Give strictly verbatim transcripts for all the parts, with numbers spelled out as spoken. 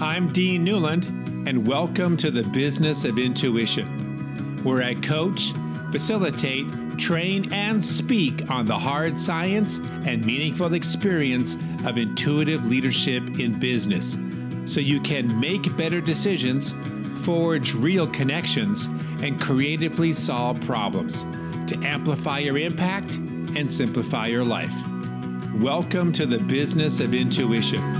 I'm Dean Newland, and welcome to the Business of Intuition, where I coach, facilitate, train, and speak on the hard science and meaningful experience of intuitive leadership in business, so you can make better decisions, forge real connections, and creatively solve problems to amplify your impact and simplify your life. Welcome to the Business of Intuition.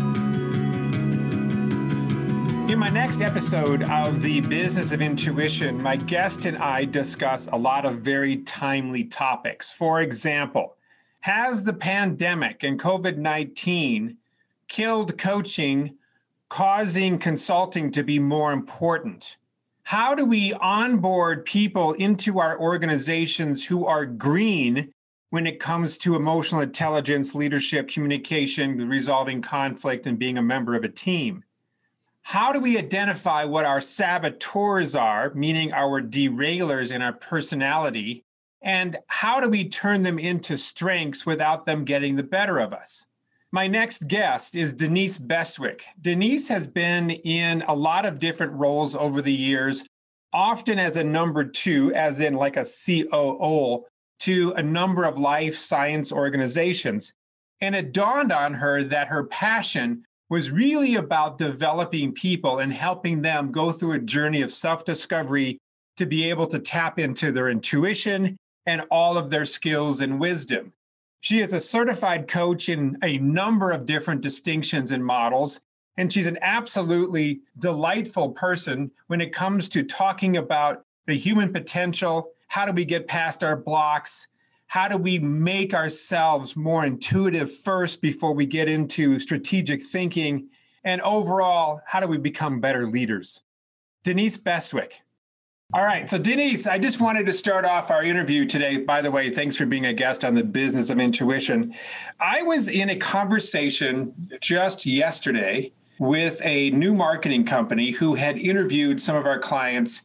In my next episode of the Business of Intuition, my guest and I discuss a lot of very timely topics. For example, has the pandemic and COVID nineteen killed coaching, causing consulting to be more important? How do we onboard people into our organizations who are green when it comes to emotional intelligence, leadership, communication, resolving conflict, and being a member of a team? How do we identify what our saboteurs are, meaning our derailers in our personality, and how do we turn them into strengths without them getting the better of us? My next guest is Denise Bestwick. Denise has been in a lot of different roles over the years, often as a number two, as in like a C O O, to a number of life science organizations. And it dawned on her that her passion was really about developing people and helping them go through a journey of self-discovery to be able to tap into their intuition and all of their skills and wisdom. She is a certified coach in a number of different distinctions and models, and she's an absolutely delightful person when it comes to talking about the human potential. How do we get past our blocks? How do we make ourselves more intuitive first before we get into strategic thinking? And overall, how do we become better leaders? Denise Bestwick. All right. So Denise, I just wanted to start off our interview today. By the way, thanks for being a guest on the Business of Intuition. I was in a conversation just yesterday with a new marketing company who had interviewed some of our clients.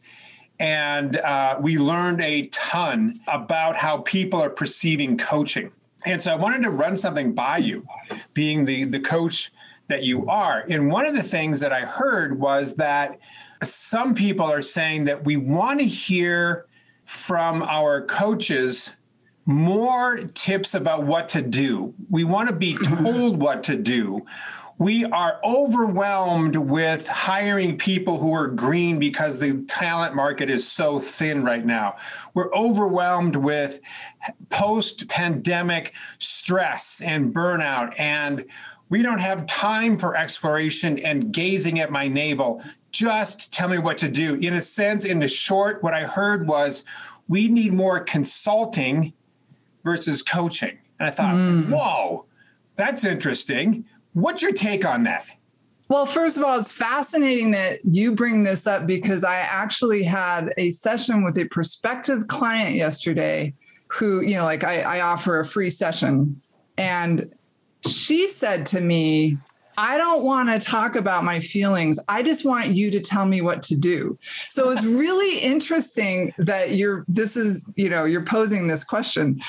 And uh, we learned a ton about how people are perceiving coaching. And so I wanted to run something by you, being the, the coach that you are. And one of the things that I heard was that some people are saying that we want to hear from our coaches more tips about what to do. We want to be told what to do. We are overwhelmed with hiring people who are green because the talent market is so thin right now. We're overwhelmed with post-pandemic stress and burnout, and we don't have time for exploration and gazing at my navel. Just tell me what to do. In a sense, in the short, what I heard was we need more consulting versus coaching. And I thought, mm. whoa, that's interesting. What's your take on that? Well, first of all, it's fascinating that you bring this up because I actually had a session with a prospective client yesterday who, you know, like I, I offer a free session. And she said to me, I don't want to talk about my feelings. I just want you to tell me what to do. So it's really interesting that you're, this is, you know, you're posing this question.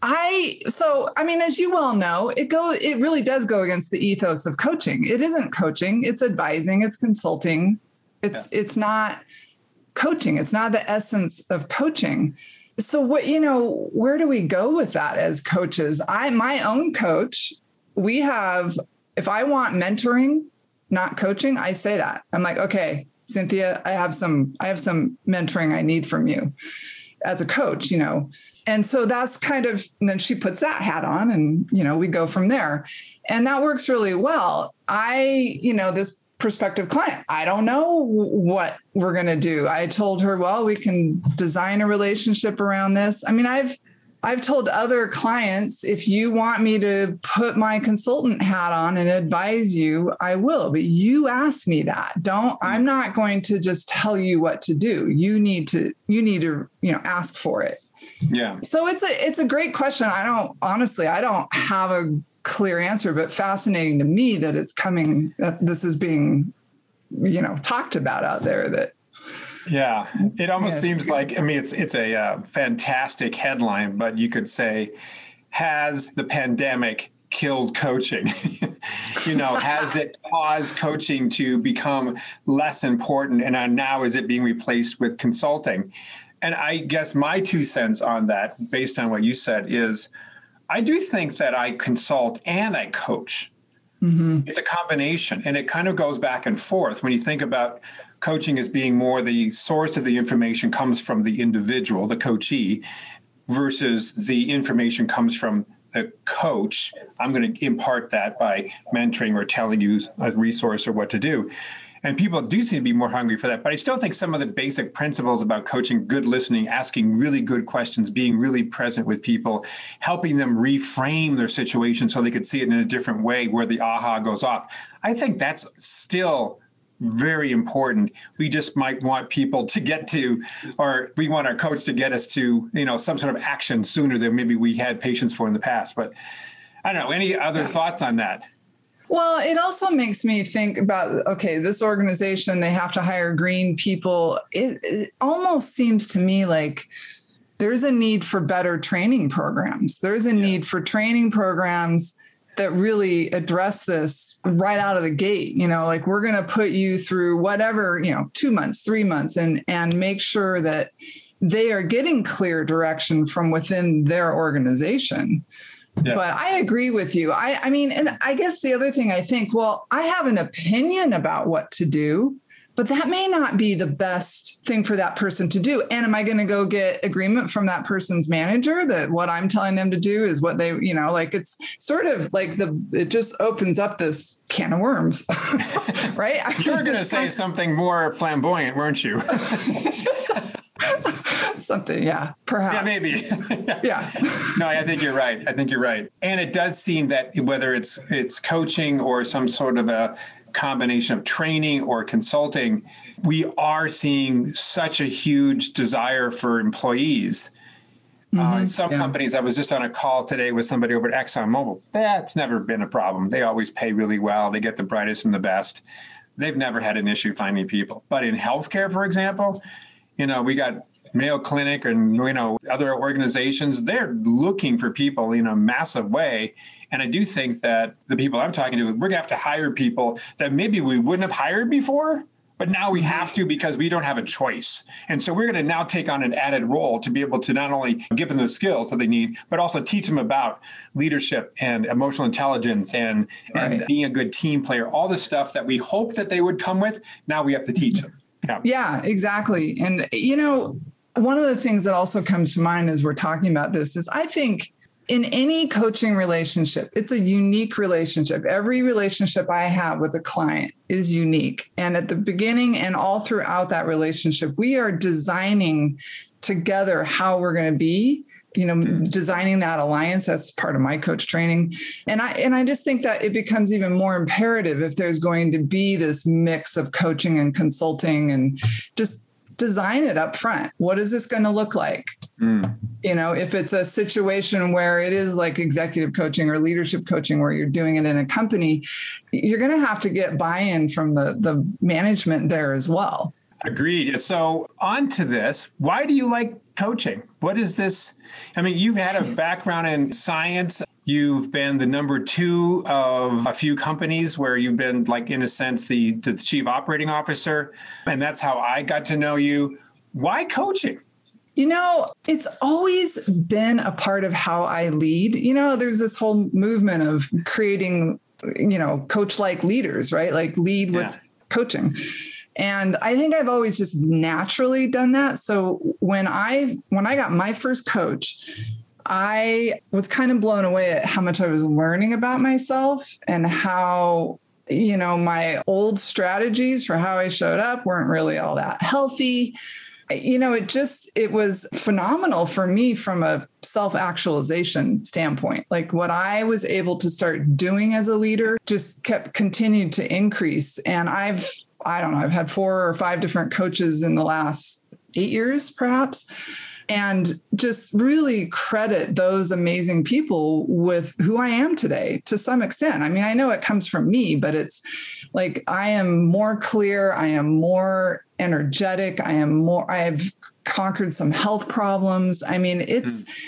I, so, I mean, as you well know, it go, it really does go against the ethos of coaching. It isn't coaching, it's advising, it's consulting. It's, yeah. it's not coaching. It's not the essence of coaching. So what, you know, where do we go with that as coaches? I, my own coach, we have, if I want mentoring, not coaching, I say that. I'm like, okay, Cynthia, I have some, I have some mentoring I need from you as a coach, you know. And so that's kind of, and then she puts that hat on and, you know, we go from there. And that works really well. I, you know, this prospective client, I don't know what we're going to do. I told her, well, we can design a relationship around this. I mean, I've, I've told other clients, if you want me to put my consultant hat on and advise you, I will, but you ask me that. Don't, I'm not going to just tell you what to do. You need to, you need to, you know, ask for it. Yeah. So it's a, it's a great question. I don't, honestly, I don't have a clear answer, but fascinating to me that it's coming, that this is being, you know, talked about out there that. Yeah, it almost yeah. seems like, I mean, it's it's a uh, fantastic headline, but you could say, has the pandemic killed coaching? You know, has it caused coaching to become less important? And now is it being replaced with consulting? And I guess my two cents on that, based on what you said, is I do think that I consult and I coach. Mm-hmm. It's a combination, and it kind of goes back and forth. When you think about coaching as being more the source of the information comes from the individual, the coachee, versus the information comes from the coach. I'm going to impart that by mentoring or telling you a resource or what to do. And people do seem to be more hungry for that. But I still think some of the basic principles about coaching, good listening, asking really good questions, being really present with people, helping them reframe their situation so they could see it in a different way where the aha goes off. I think that's still very important. We just might want people to get to, or we want our coach to get us to, you know, some sort of action sooner than maybe we had patience for in the past. But I don't know, any other thoughts on that? Well, it also makes me think about, okay, this organization, they have to hire green people. It, it almost seems to me like there's a need for better training programs. There's a yes. need for training programs that really address this right out of the gate. You know, like we're going to put you through whatever, you know, two months, three months, and, and make sure that they are getting clear direction from within their organization. Yes. But I agree with you. I, I mean, and I guess the other thing I think, well, I have an opinion about what to do, but that may not be the best thing for that person to do. And am I going to go get agreement from that person's manager that what I'm telling them to do is what they, you know, like it's sort of like the, it just opens up this can of worms, right? You were going to say something more flamboyant, weren't you? Something, yeah, perhaps. Yeah, maybe. Yeah. No, I think you're right. I think you're right. And it does seem that whether it's it's coaching or some sort of a combination of training or consulting, we are seeing such a huge desire for employees. Mm-hmm. Uh, some yeah. companies, I was just on a call today with somebody over at ExxonMobil. That's never been a problem. They always pay really well. They get the brightest and the best. They've never had an issue finding people. But in healthcare, for example, you know, we got Mayo Clinic and, you know, other organizations, they're looking for people in a massive way. And I do think that the people I'm talking to, we're going to have to hire people that maybe we wouldn't have hired before, but now we have to because we don't have a choice. And so we're going to now take on an added role to be able to not only give them the skills that they need, but also teach them about leadership and emotional intelligence and, right. and being a good team player, all the stuff that we hope that they would come with. Now we have to teach them. Yeah, yeah, exactly. And, you know, one of the things that also comes to mind as we're talking about this is I think in any coaching relationship, it's a unique relationship. Every relationship I have with a client is unique. And at the beginning and all throughout that relationship, we are designing together how we're going to be, you know, designing that alliance. That's part of my coach training. And I, and I just think that it becomes even more imperative if there's going to be this mix of coaching and consulting and just design it up front. What is this going to look like? Mm. You know, if it's a situation where it is like executive coaching or leadership coaching, where you're doing it in a company, you're going to have to get buy-in from the, the management there as well. Agreed. So on to this, why do you like coaching? What is this? I mean, you've had a background in science. You've been the number two of a few companies where you've been, like, in a sense, the, the chief operating officer. And that's how I got to know you. Why coaching? You know, it's always been a part of how I lead. You know, there's this whole movement of creating, you know, coach-like leaders, right? Like lead with yeah. coaching. And I think I've always just naturally done that. So when I when I got my first coach, I was kind of blown away at how much I was learning about myself and how, you know, my old strategies for how I showed up weren't really all that healthy. You know, it just, it was phenomenal for me from a self-actualization standpoint. Like what I was able to start doing as a leader just kept continued to increase. And I've, I don't know, I've had four or five different coaches in the last eight years, perhaps. And just really credit those amazing people with who I am today to some extent. I mean, I know it comes from me, but it's like I am more clear. I am more energetic. I am more, I have conquered some health problems. I mean, it's, mm.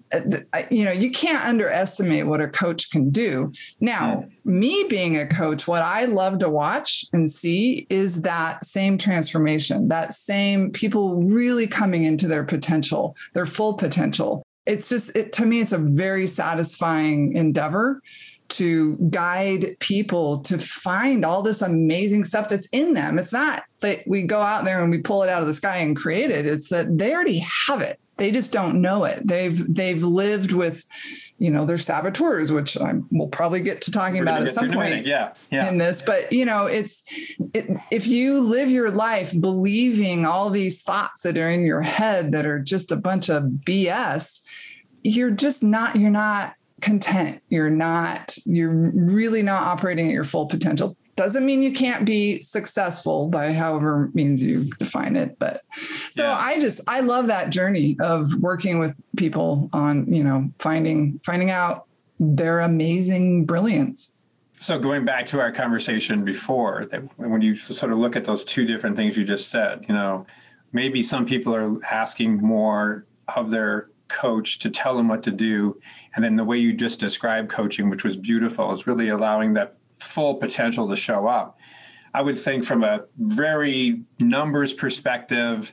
you know, you can't underestimate what a coach can do. Now, me being a coach, what I love to watch and see is that same transformation, that same people really coming into their potential, their full potential. It's just, it, to me, it's a very satisfying endeavor to guide people to find all this amazing stuff that's in them. It's not that we go out there and we pull it out of the sky and create it. It's that they already have it. They just don't know it. They've they've lived with, you know, their saboteurs, which I will probably get to talking about at some point yeah. Yeah. in this. But, you know, it's it, if you live your life believing all these thoughts that are in your head that are just a bunch of B S, you're just not, you're not content. You're not, you're really not operating at your full potential. Doesn't mean you can't be successful by however means you define it. But so yeah. I just, I love that journey of working with people on, you know, finding, finding out their amazing brilliance. So going back to our conversation before, that when you sort of look at those two different things you just said, you know, maybe some people are asking more of their coach to tell them what to do. And then the way you just described coaching, which was beautiful, is really allowing that full potential to show up. I would think from a very numbers perspective,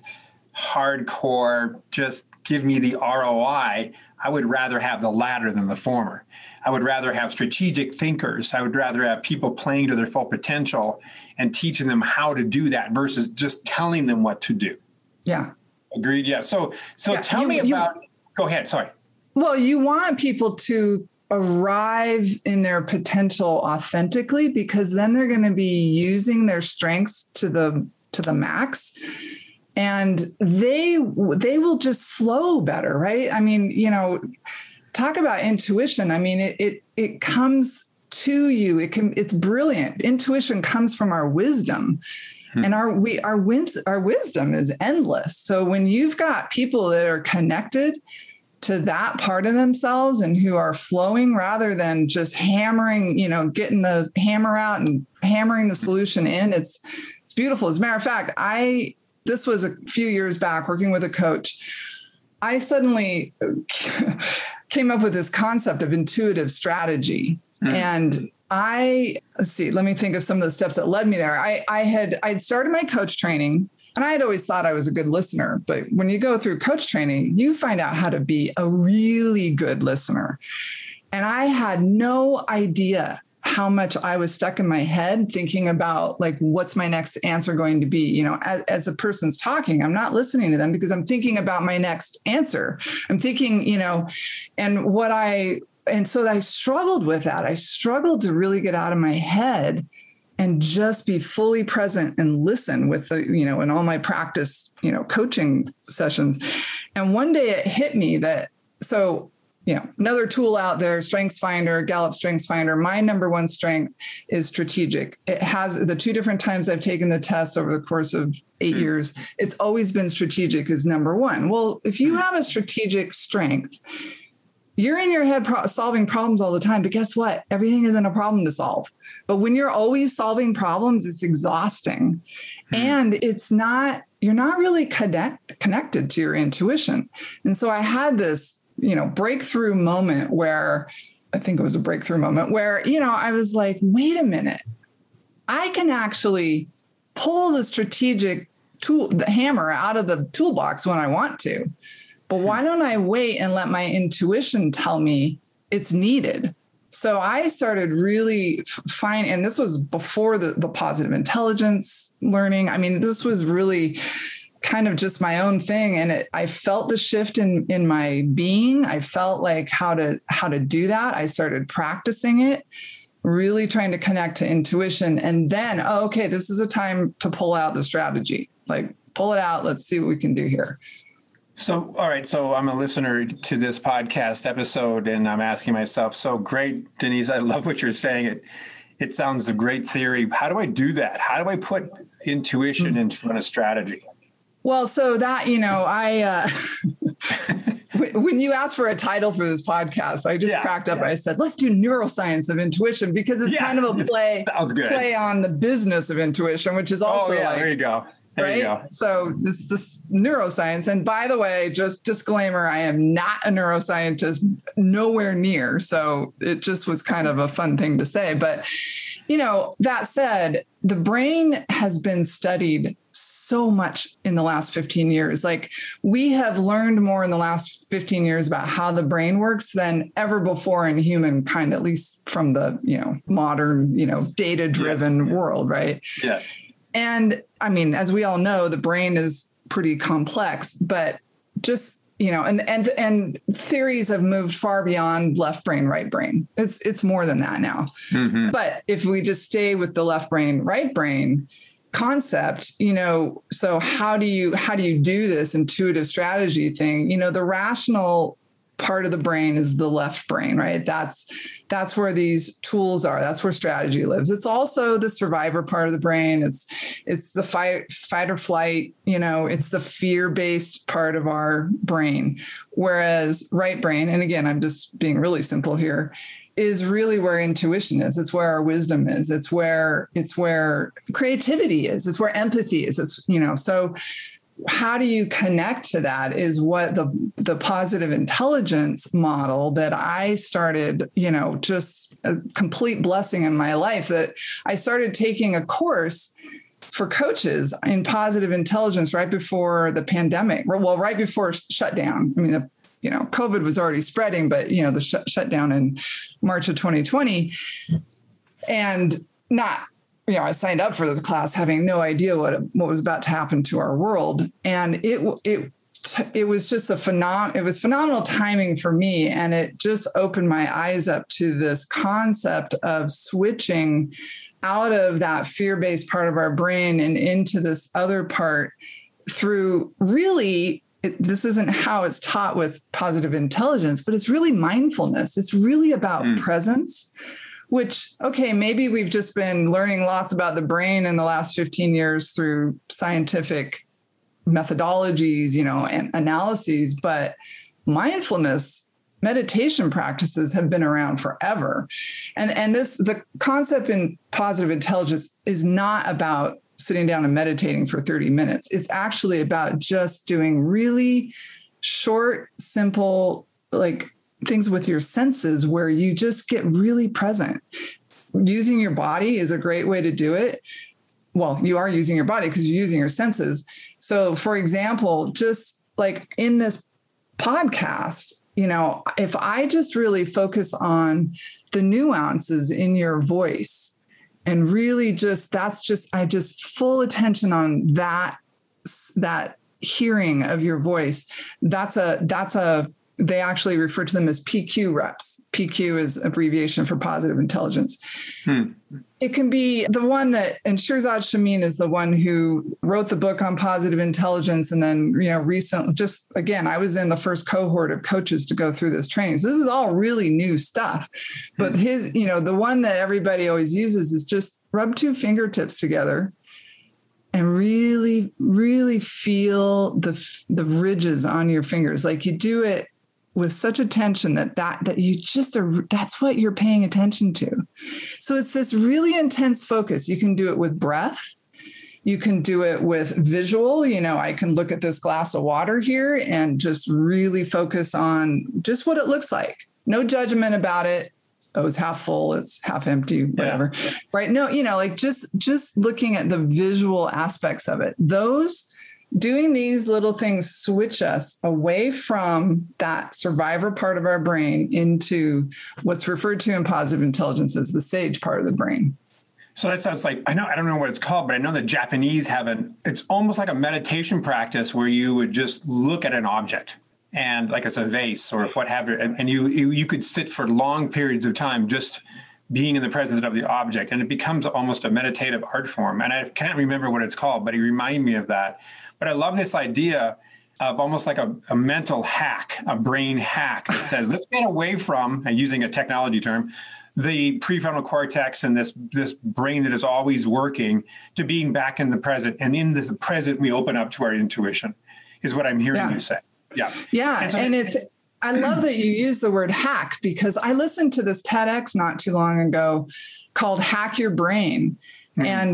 hardcore, just give me the R O I, I would rather have the latter than the former. I would rather have strategic thinkers. I would rather have people playing to their full potential and teaching them how to do that versus just telling them what to do. Yeah. Agreed. Yeah. So, so yeah, tell you, me about, you, go ahead. Sorry. Well, you want people to arrive in their potential authentically, because then they're going to be using their strengths to the to the max, and they they will just flow better, right? I mean, you know, talk about intuition. I mean, it it it comes to you. It can it's brilliant. Intuition comes from our wisdom. Hmm. And our we our wins our wisdom is endless. So when you've got people that are connected to that part of themselves and who are flowing rather than just hammering, you know, getting the hammer out and hammering the solution in, it's it's beautiful. As a matter of fact, I this was a few years back working with a coach. I suddenly came up with this concept of intuitive strategy. Mm. And I, let's see, let me think of some of the steps that led me there. I, I had, I'd started my coach training, and I had always thought I was a good listener, but when you go through coach training, you find out how to be a really good listener. And I had no idea how much I was stuck in my head thinking about, like, what's my next answer going to be? You know, as, as a person's talking, I'm not listening to them because I'm thinking about my next answer. I'm thinking, you know, and what I, and so I struggled with that. I struggled to really get out of my head and just be fully present and listen with the, you know, in all my practice, you know, coaching sessions. And one day it hit me that, so, you know, another tool out there, StrengthsFinder, Gallup StrengthsFinder, my number one strength is strategic. It has the two different times I've taken the test over the course of eight mm-hmm. years. It's always been strategic is number one. Well, if you have a strategic strength, you're in your head pro- solving problems all the time, but guess what? Everything isn't a problem to solve. But when you're always solving problems, it's exhausting. Hmm. And it's not, you're not really connect, connected to your intuition. And so I had this, you know, breakthrough moment where, I think it was a breakthrough moment where, you know, I was like, wait a minute, I can actually pull the strategic tool, the hammer out of the toolbox when I want to. But why don't I wait and let my intuition tell me it's needed? So I started really fine. And this was before the, the positive intelligence learning. I mean, this was really kind of just my own thing. And it, I felt the shift in, in my being. I felt like how to, how to do that. I started practicing it, really trying to connect to intuition. And then, oh, okay, this is a time to pull out the strategy, like pull it out. Let's see what we can do here. So, all right. So I'm a listener to this podcast episode, and I'm asking myself, so great, Denise, I love what you're saying. It it sounds a great theory. How do I do that? How do I put intuition into a strategy? Well, so that, you know, I, uh, when you asked for a title for this podcast, I just yeah, cracked up. Yeah. I said, let's do neuroscience of intuition, because it's yeah, kind of a play, sounds good. play on the business of intuition, which is also oh, yeah, like, there you go. There right? you go. So this this neuroscience. And by the way, just disclaimer, I am not a neuroscientist, nowhere near. So it just was kind of a fun thing to say. But, you know, that said, the brain has been studied so much in the last fifteen years. Like we have learned more in the last fifteen years about how the brain works than ever before in humankind, at least from the, you know, modern, you know, data-driven yes. world, right? Yes. And I mean, as we all know, the brain is pretty complex, but just, you know, and and and theories have moved far beyond left brain, right brain. It's it's more than that now. Mm-hmm. But if we just stay with the left brain, right brain concept, you know, so how do you how do you do this intuitive strategy thing? You know, the rational part of the brain is the left brain, right? That's that's where these tools are. That's where strategy lives. It's also the survivor part of the brain. It's it's the fight fight or flight, you know, it's the fear-based part of our brain. Whereas right brain, and again, I'm just being really simple here, is really where intuition is. It's where our wisdom is. It's where it's where creativity is. It's where empathy is. It's, you know, so how do you connect to that is what the, the positive intelligence model that I started, you know, just a complete blessing in my life that I started taking a course for coaches in positive intelligence right before the pandemic. Well, right before shutdown. I mean, the, you know, COVID was already spreading, but, you know, the sh- shutdown in March of twenty twenty and not, you know, I signed up for this class having no idea what what was about to happen to our world, and it it it was just a phenom it was phenomenal timing for me, and it just opened my eyes up to this concept of switching out of that fear-based part of our brain and into this other part through really. It, this isn't how it's taught with positive intelligence, but it's really mindfulness. It's really about mm. presence. Which, okay, maybe we've just been learning lots about the brain in the last fifteen years through scientific methodologies, you know, and analyses, but mindfulness meditation practices have been around forever. And, and this, the concept in positive intelligence is not about sitting down and meditating for thirty minutes. It's actually about just doing really short, simple, like things with your senses where you just get really present. Using your body is a great way to do it. Well, you are using your body because you're using your senses. So for example, just like in this podcast, you know, if I just really focus on the nuances in your voice and really just, that's just, I just full attention on that, that hearing of your voice. That's a, that's a, they actually refer to them as P Q reps. P Q is abbreviation for positive intelligence. Hmm. It can be the one that, and Shirzad Chamine is the one who wrote the book on positive intelligence. And then, you know, recently, just again, I was in the first cohort of coaches to go through this training. So this is all really new stuff. But his, you know, the one that everybody always uses is just rub two fingertips together and really, really feel the, the ridges on your fingers. Like you do it with such attention that that that you just are, that's what you're paying attention to. So it's this really intense focus. You can do it with breath. You can do it with visual. You know, I can look at this glass of water here and just really focus on just what it looks like. No judgment about it. Oh, it's half full, it's half empty, whatever. Yeah. Right? No, you know, like just just looking at the visual aspects of it. Those doing these little things switch us away from that survivor part of our brain into what's referred to in positive intelligence as the sage part of the brain. So that sounds like, I know, I don't know what it's called, but I know the Japanese have an, it's almost like a meditation practice where you would just look at an object and like it's a vase or what have you, and, and you, you you could sit for long periods of time just being in the presence of the object, and it becomes almost a meditative art form. And I can't remember what it's called, but it reminded me of that. But I love this idea of almost like a, a mental hack, a brain hack that says, let's get away from, and using a technology term, the prefrontal cortex and this, this brain that is always working to being back in the present. And in the present, we open up to our intuition, is what I'm hearing yeah. you say. Yeah. Yeah. And, so and it's, I love that you use the word hack, because I listened to this TEDx not too long ago called Hack Your Brain. Mm-hmm. And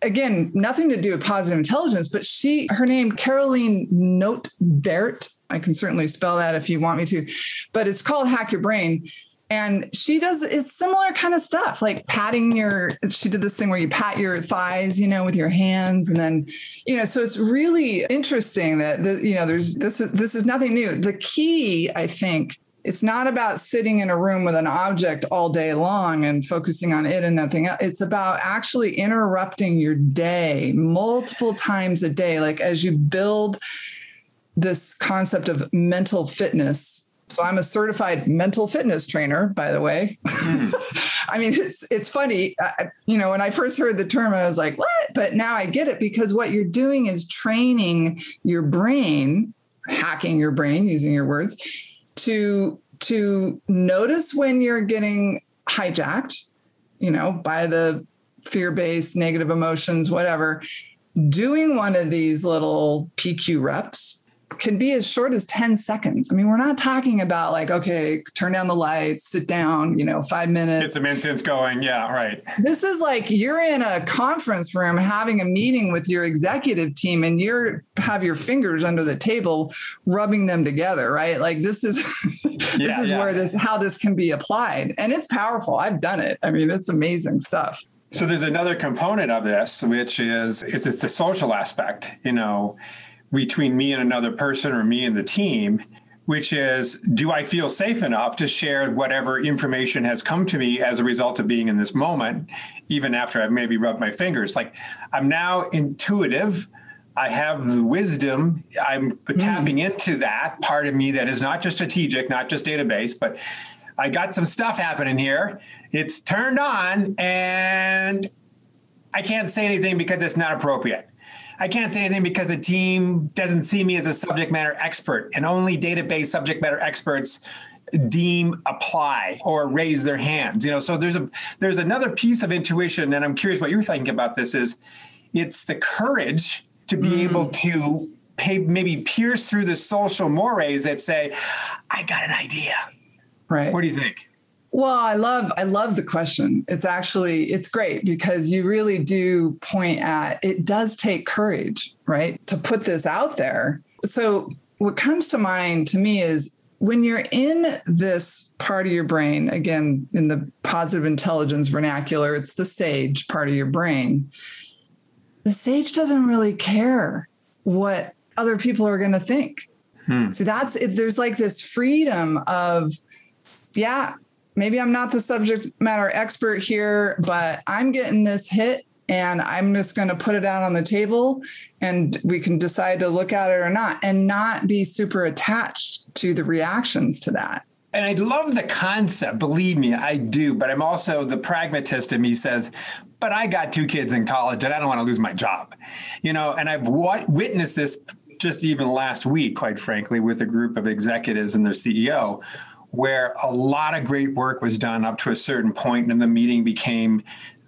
again, nothing to do with positive intelligence, but she, her name, Caroline Note-Bert. I can certainly spell that if you want me to, but it's called Hack Your Brain. And she does, it's similar kind of stuff, like patting your, she did this thing where you pat your thighs, you know, with your hands. And then, you know, so it's really interesting that, the, you know, there's, this is, this is nothing new. The key, I think, it's not about sitting in a room with an object all day long and focusing on it and nothing else. It's about actually interrupting your day multiple times a day. Like as you build this concept of mental fitness. So I'm a certified mental fitness trainer, by the way. Mm. I mean, it's it's funny. I, you know, when I first heard the term, I was like, what? But now I get it, because what you're doing is training your brain, hacking your brain, using your words, to, to notice when you're getting hijacked, you know, by the fear-based negative emotions, whatever. Doing one of these little P Q reps can be as short as ten seconds. I mean, we're not talking about like, okay, turn down the lights, sit down, you know, five minutes. Get some incense going. Yeah, right. This is like you're in a conference room having a meeting with your executive team and you're have your fingers under the table, rubbing them together, right? Like this is, this yeah, is yeah. where this, how this can be applied. And it's powerful. I've done it. I mean, it's amazing stuff. So there's another component of this, which is, is it's the social aspect, you know, between me and another person or me and the team, which is, do I feel safe enough to share whatever information has come to me as a result of being in this moment, even after I've maybe rubbed my fingers? Like I'm now intuitive. I have the wisdom. I'm mm. tapping into that part of me that is not just strategic, not just database, but I got some stuff happening here. It's turned on and I can't say anything because it's not appropriate. I can't say anything because the team doesn't see me as a subject matter expert, and only database subject matter experts deem apply or raise their hands. You know, so there's a there's another piece of intuition, and I'm curious what you're thinking about this is it's the courage to be mm. able to pay, maybe pierce through the social mores that say, I got an idea. Right. What do you think? Well, I love, I love the question. It's actually, it's great because you really do point at, it does take courage, right? To put this out there. So what comes to mind to me is when you're in this part of your brain, again, in the positive intelligence vernacular, it's the sage part of your brain. The sage doesn't really care what other people are going to think. Hmm. See, that's, it's, there's like this freedom of, yeah, maybe I'm not the subject matter expert here, but I'm getting this hit and I'm just going to put it out on the table and we can decide to look at it or not, and not be super attached to the reactions to that. And I love the concept, believe me, I do. But I'm also the pragmatist in me says, but I got two kids in college and I don't want to lose my job. You know, and I've w- witnessed this just even last week, quite frankly, with a group of executives and their C E O, where a lot of great work was done up to a certain point and the meeting became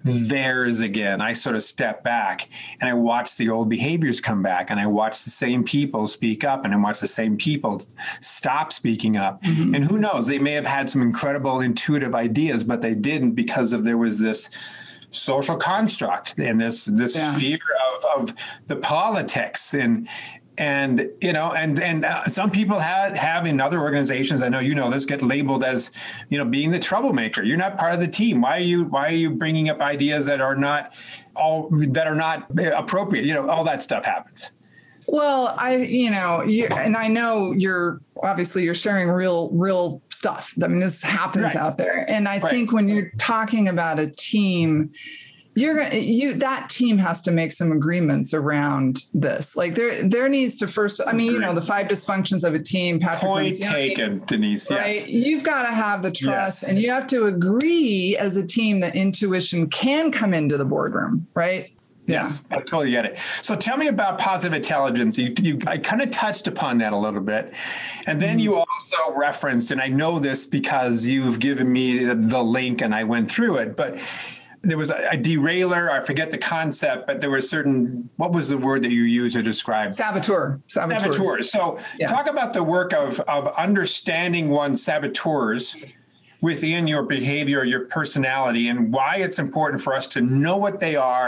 theirs again. I sort of stepped back and I watched the old behaviors come back, and I watched the same people speak up, and I watched the same people stop speaking up. Mm-hmm. And who knows, they may have had some incredible intuitive ideas, but they didn't because of there was this social construct and this this yeah. fear of, of the politics. And And, you know, and and uh, some people have, have in other organizations, I know you know this, get labeled as, you know, being the troublemaker. You're not part of the team. Why are you why are you bringing up ideas that are not all that are not appropriate? You know, all that stuff happens. Well, I, you know, you, and I know you're obviously you're sharing real, real stuff. I mean, this happens right. out there. And I right. think when you're talking about a team, You're you that team has to make some agreements around this. Like there, there needs to first. I mean, you know, the five dysfunctions of a team. Patrick Point Lencioni, taken, Denise. Right? Yes, you've got to have the trust, yes. and you have to agree as a team that intuition can come into the boardroom, right? Yes, yeah. I totally get it. So tell me about positive intelligence. You, you I kind of touched upon that a little bit. And then mm-hmm. you also referenced, and I know this because you've given me the, the link and I went through it, but there was a, a derailer, I forget the concept, but there were certain, what was the word that you used to describe? Saboteur. Saboteurs. Saboteurs. So yeah. talk about the work of, of understanding one's saboteurs within your behavior, your personality, and why it's important for us to know what they are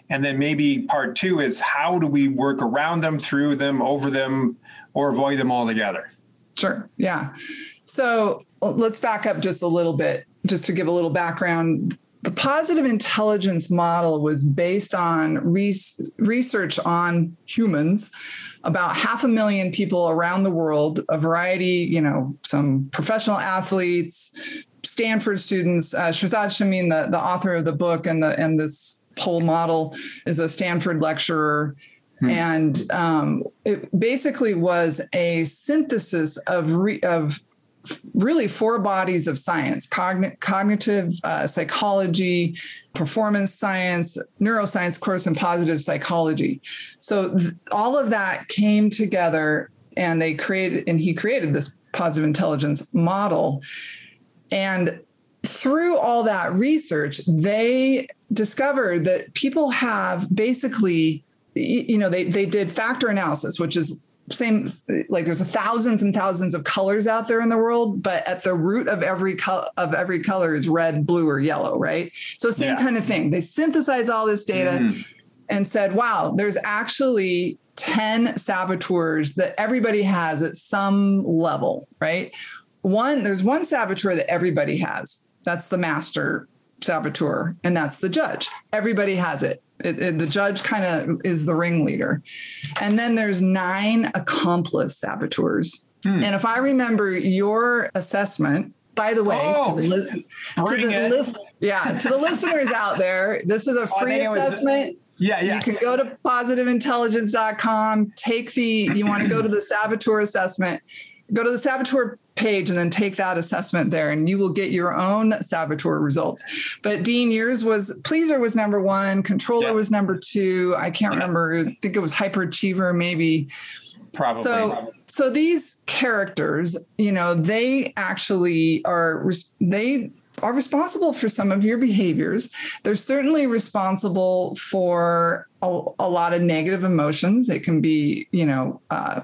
And then maybe part two is how do we work around them, through them, over them, or avoid them altogether? Sure. Yeah. So let's back up just a little bit, just to give a little background. The positive intelligence model was based on re- research on humans, about half a million people around the world, a variety, you know, some professional athletes, Stanford students. Uh, Shehzad Shameen, the, the author of the book and the and this whole model, is a Stanford lecturer. Hmm. And um, it basically was a synthesis of re- of really four bodies of science: cogn- cognitive uh, psychology, performance science, neuroscience, of course, and positive psychology. So th- all of that came together, and they created, and he created this positive intelligence model. And through all that research, they discovered that people have basically, you know, they they did factor analysis, which is same, like there's a thousands and thousands of colors out there in the world, but at the root of every color of every color is red, blue, or yellow, right? So same yeah. kind of thing. They synthesize all this data mm. and said, wow, there's actually ten saboteurs that everybody has at some level, right? One, there's one saboteur that everybody has. That's the master saboteur, and that's the judge. Everybody has it. It, it the judge kind of is the ringleader. And then there's nine accomplice saboteurs. Hmm. And if I remember your assessment, by the way, oh, to the, li- to the list, yeah, to the listeners out there, this is a free oh, assessment. Yeah, yeah. You can go to positive intelligence dot com, take the, you want to go to the saboteur assessment, go to the saboteur page and then take that assessment there, and you will get your own saboteur results. But Dean, yours was pleaser was number one, controller yeah. was number two. I can't yeah. remember. I think it was hyperachiever, maybe. Probably. So, so these characters, you know, they actually are, they are responsible for some of your behaviors. They're certainly responsible for a, a lot of negative emotions. It can be, you know, uh,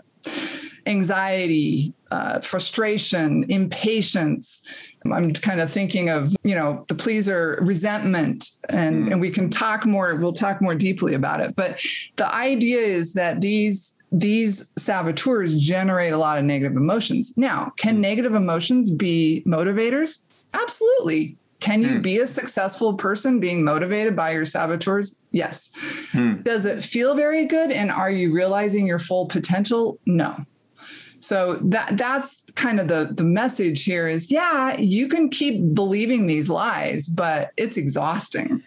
anxiety, uh, frustration, impatience. I'm kind of thinking of, you know, the pleaser, resentment, and, mm. and we can talk more, we'll talk more deeply about it. But the idea is that these, these saboteurs generate a lot of negative emotions. Now, can negative emotions be motivators? Absolutely. Can you mm. be a successful person being motivated by your saboteurs? Yes. Mm. Does it feel very good? And are you realizing your full potential? No. So that that's kind of the, the message here is, yeah, you can keep believing these lies, but it's exhausting.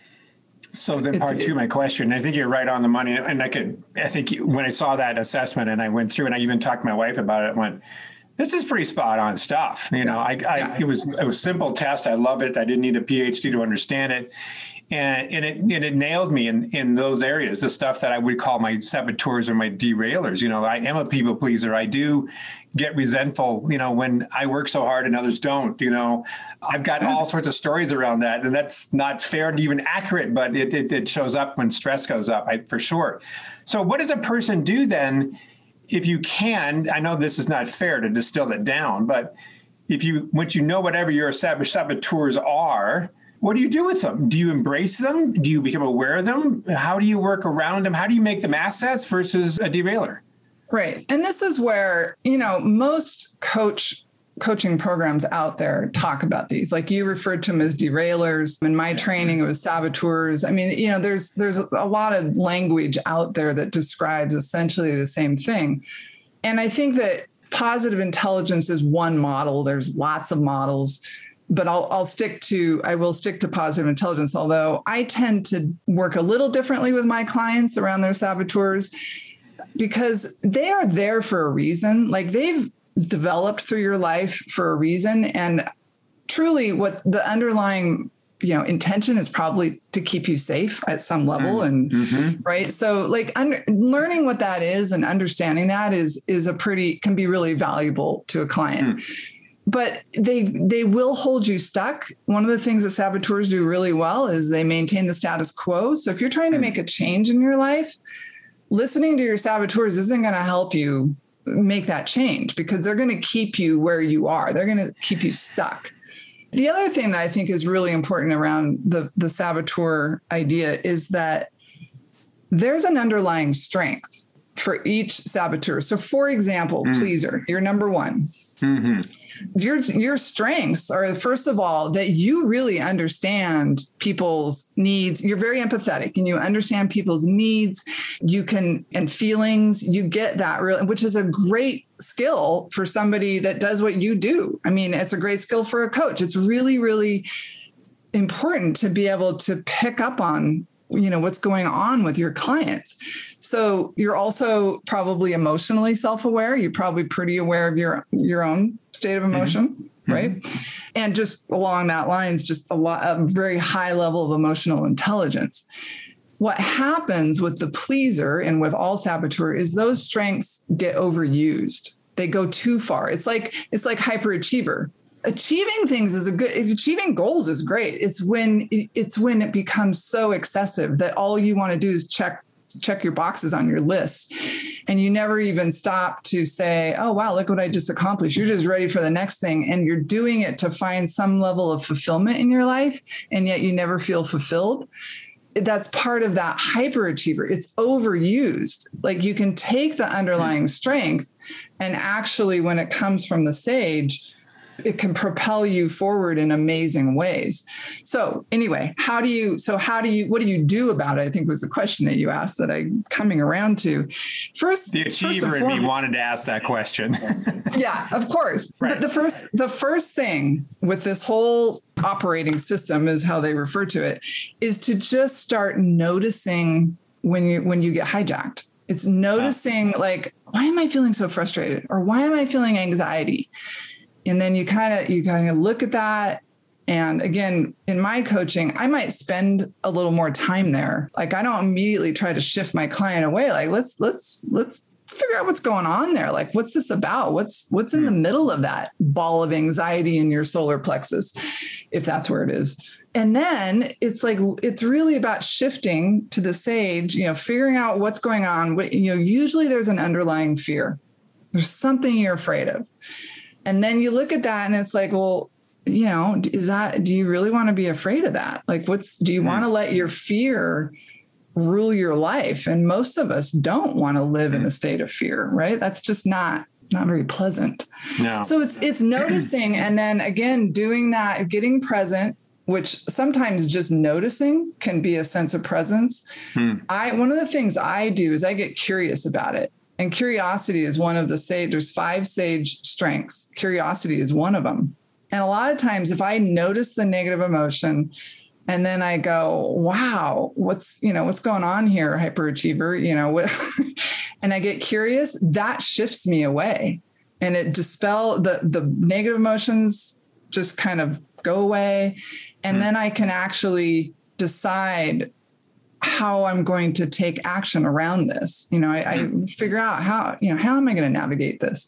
So then part it's, two, my question, I think you're right on the money. And I could, I think when I saw that assessment and I went through and I even talked to my wife about it, I went, this is pretty spot on stuff. You know, I, I yeah. it was, it was a simple test. I love it. I didn't need a P H D to understand it. And, and it and it nailed me in, in those areas, the stuff that I would call my saboteurs or my derailers. You know, I am a people pleaser. I do get resentful, you know, when I work so hard and others don't. You know, I've got all sorts of stories around that. And that's not fair and even accurate, but it, it, it shows up when stress goes up, I, for sure. So what does a person do then if you can? I know this is not fair to distill it down, but if you, once you know whatever your saboteurs are, what do you do with them? Do you embrace them? Do you become aware of them? How do you work around them? How do you make them assets versus a derailer? Right. And this is where, you know, most coach coaching programs out there talk about these. Like you referred to them as derailers. In my training, it was saboteurs. I mean, you know, there's there's a lot of language out there that describes essentially the same thing. And I think that positive intelligence is one model. There's lots of models. But I'll, I'll stick to, I will stick to positive intelligence, although I tend to work a little differently with my clients around their saboteurs because they are there for a reason. Like they've developed through your life for a reason. And truly what the underlying, you know, intention is probably to keep you safe at some level. And mm-hmm. right. So like under, learning what that is and understanding that is, is a pretty, can be really valuable to a client. Mm. But they they will hold you stuck. One of the things that saboteurs do really well is they maintain the status quo. So if you're trying to make a change in your life, listening to your saboteurs isn't going to help you make that change because they're going to keep you where you are. They're going to keep you stuck. The other thing that I think is really important around the, the saboteur idea is that there's an underlying strength for each saboteur. So for example, mm. pleaser, you're number one. Mm-hmm. Your, your strengths are, first of all, that you really understand people's needs. You're very empathetic and you understand people's needs. You can, and feelings, you get that real, which is a great skill for somebody that does what you do. I mean, it's a great skill for a coach. It's really, really important to be able to pick up on, you know, what's going on with your clients. So you're also probably emotionally self-aware. You're probably pretty aware of your, your own state of emotion, mm-hmm. right? Mm-hmm. And just along that lines, just a lot, a very high level of emotional intelligence. What happens with the pleaser and with all saboteur is those strengths get overused. They go too far. It's like, it's like hyperachiever. Achieving things is a good, achieving goals is great. It's when, it's when it becomes so excessive that all you want to do is check, check your boxes on your list. And you never even stop to say, oh, wow, look what I just accomplished. You're just ready for the next thing. And you're doing it to find some level of fulfillment in your life. And yet you never feel fulfilled. That's part of that hyperachiever. It's overused. Like you can take the underlying strength and actually, when it comes from the sage, it can propel you forward in amazing ways. So anyway, how do you, so how do you, what do you do about it? I think was the question that you asked that I'm coming around to. First, the achiever in me wanted to ask that question. Yeah, of course. Right. But the first, the first thing with this whole operating system is how they refer to it, is to just start noticing when you, when you get hijacked. It's noticing like, why am I feeling so frustrated? Or why am I feeling anxiety? And then you kind of, you kind of look at that. And again, in my coaching, I might spend a little more time there. Like I don't immediately try to shift my client away. Like let's, let's, let's figure out what's going on there. Like, what's this about? What's, what's in the middle of that ball of anxiety in your solar plexus, if that's where it is. And then it's like, it's really about shifting to the sage, you know, figuring out what's going on. You know, usually there's an underlying fear. There's something you're afraid of. And then you look at that and it's like, well, you know, is that, do you really want to be afraid of that? Like, what's, do you want to let your fear rule your life? And most of us don't want to live in a state of fear, right? That's just not, not very pleasant. No. So it's, it's noticing. And then again, doing that, getting present, which sometimes just noticing can be a sense of presence. Hmm. I, one of the things I do is I get curious about it. And curiosity is one of the sage, there's five sage strengths. Curiosity is one of them. And a lot of times if I notice the negative emotion and then I go, wow, what's, you know, what's going on here, hyperachiever, you know, and I get curious, that shifts me away and it dispel the, the negative emotions just kind of go away. And mm-hmm. then I can actually decide how I'm going to take action around this. You know, I, I figure out how, you know, how am I going to navigate this?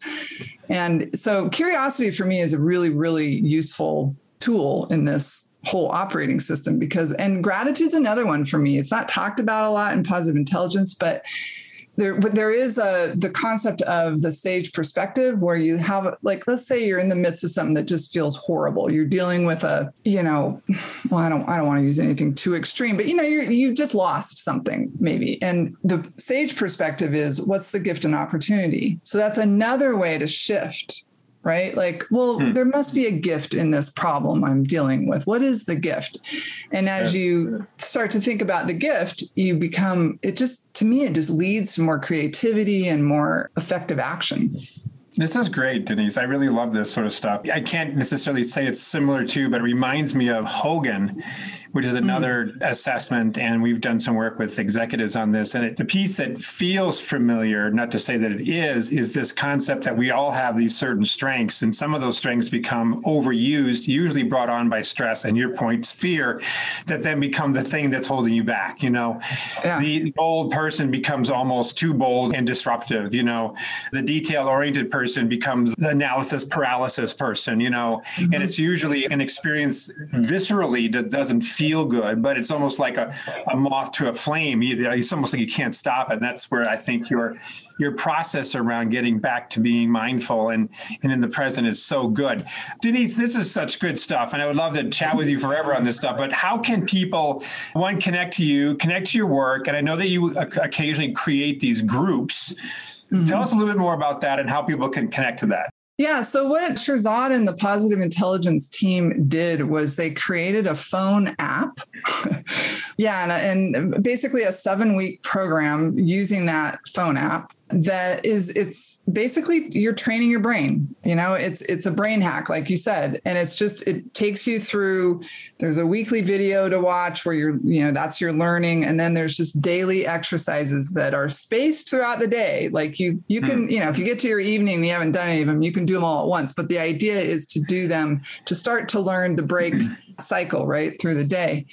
And so curiosity for me is a really, really useful tool in this whole operating system because, and gratitude is another one for me. It's not talked about a lot in positive intelligence, but there, but there is a, the concept of the sage perspective where you have, like, let's say you're in the midst of something that just feels horrible. You're dealing with a, you know, well, I don't, I don't want to use anything too extreme, but you know, you're, you just lost something maybe. And the sage perspective is what's the gift and opportunity? So that's another way to shift, right? Like, well, hmm. there must be a gift in this problem I'm dealing with. What is the gift? And as you start to think about the gift, you become, it just, to me, it just leads to more creativity and more effective action. This is great, Denise. I really love this sort of stuff. I can't necessarily say it's similar to, but it reminds me of Hogan, which is another mm-hmm. assessment. And we've done some work with executives on this. And it, the piece that feels familiar, not to say that it is, is this concept that we all have these certain strengths. And some of those strengths become overused, usually brought on by stress. And your point, fear, that then become the thing that's holding you back. You know, yeah. The bold person becomes almost too bold and disruptive. You know, the detail-oriented person person becomes the analysis paralysis person, you know, mm-hmm. and it's usually an experience viscerally that doesn't feel feel good, but it's almost like a, a moth to a flame. You, it's almost like you can't stop it. And that's where I think your your process around getting back to being mindful and, and in the present is so good. Denise, this is such good stuff, and I would love to chat with you forever on this stuff, but how can people, one, connect to you, connect to your work? And I know that you occasionally create these groups. Mm-hmm. Tell us a little bit more about that and how people can connect to that. Yeah. So what Shirzad and the Positive Intelligence team did was they created a phone app. yeah. And, and basically a seven week program using that phone app that is, it's basically you're training your brain. You know, it's, it's a brain hack, like you said, and it's just, it takes you through, there's a weekly video to watch where you're, you know, that's your learning. And then there's just daily exercises that are spaced throughout the day. Like you, you can, you know, if you get to your evening and you haven't done any of them, you can do them all at once. But the idea is to do them, to start to learn to break cycle right through the day.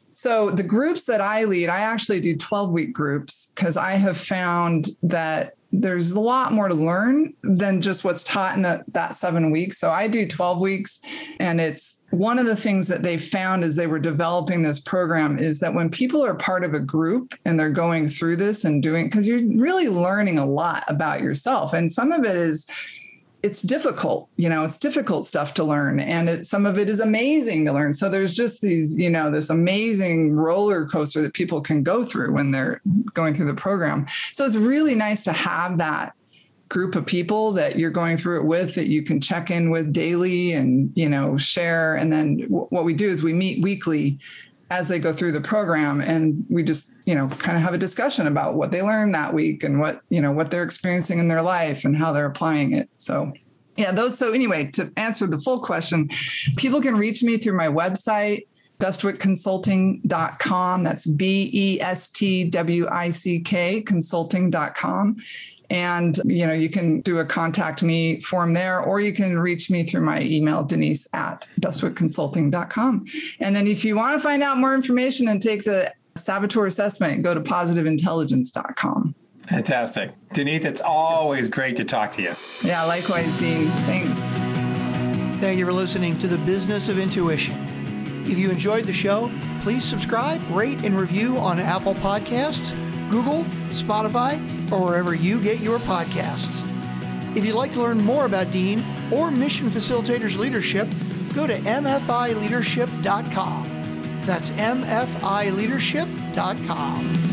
So the groups that I lead, I actually do twelve week groups because I have found that there's a lot more to learn than just what's taught in the, that seven weeks. So I do twelve weeks. And it's one of the things that they found as they were developing this program is that when people are part of a group and they're going through this and doing, because you're really learning a lot about yourself. And some of it is, it's difficult, you know, it's difficult stuff to learn. And it, some of it is amazing to learn. So there's just these, you know, this amazing roller coaster that people can go through when they're going through the program. So it's really nice to have that group of people that you're going through it with, that you can check in with daily and, you know, share. And then w- what we do is we meet weekly as they go through the program, and we just, you know, kind of have a discussion about what they learned that week and what, you know, what they're experiencing in their life and how they're applying it. So yeah, those. So anyway, to answer the full question, people can reach me through my website, bestwick consulting dot com. That's B E S T W I C K consulting dot com. And, you know, you can do a contact me form there, or you can reach me through my email, Denise at bestwick consulting dot com. And then if you want to find out more information and take the Saboteur assessment, go to positive intelligence dot com. Fantastic. Denise, it's always great to talk to you. Yeah, likewise, Dean. Thanks. Thank you for listening to The Business of Intuition. If you enjoyed the show, please subscribe, rate, and review on Apple Podcasts, Google, Spotify, or wherever you get your podcasts. If you'd like to learn more about Dean or Mission Facilitators Leadership, go to m f i leadership dot com. That's m f i leadership dot com.